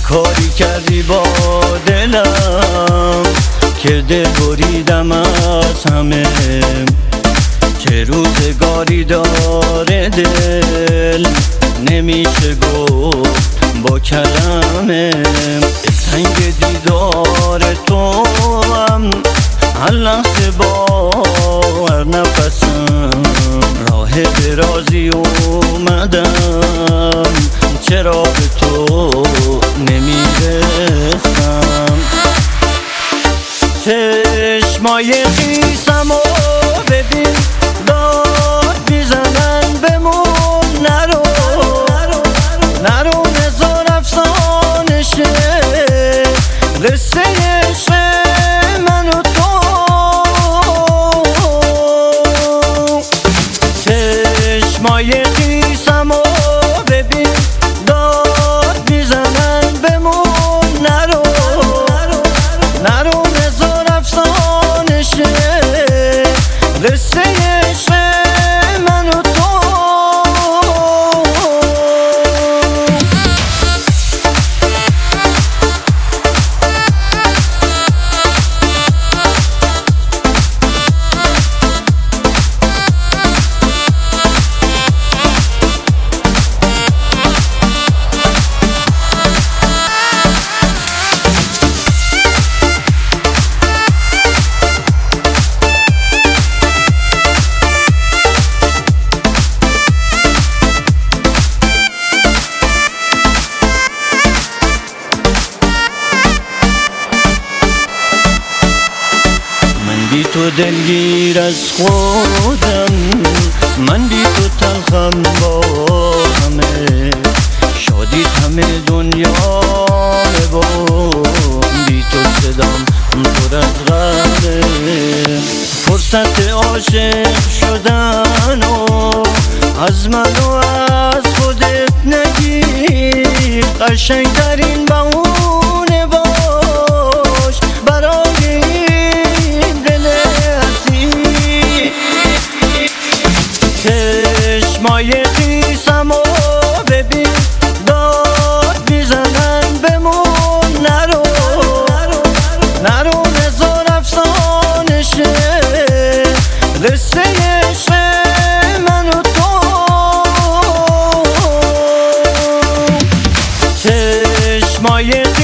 کاری کردی با دلم که دل بریدم از همه. چه روزگاری داره دل نمیشه گفت با کلمه. تنگ دیدار تو هم هر لحظه با هر نفسم راه درازی اومدم، چرا به تو نمیرسم. چشمای خیسم و ببین داد میزنن بمون. نرو نرو نزار افسانشه قصه عشق من و تو. چشمای خیسم و ببین داد میزنن بمون. نرو نرو نزار افسانشه قصه عشق من و تو. بی تو دلگیر از خودم، من بی تو تلخم با همه. شادی همه دنیا با بی تو صدام پر از غمه. فرصت عاشق شدن و از من و از خودت نگیر. قشنگ در این بهونه باش برای چشمای خیسم و ببین داد میزنن بمون. نرو نرو نزار افسانشه قصه عشق من و تو. چشمای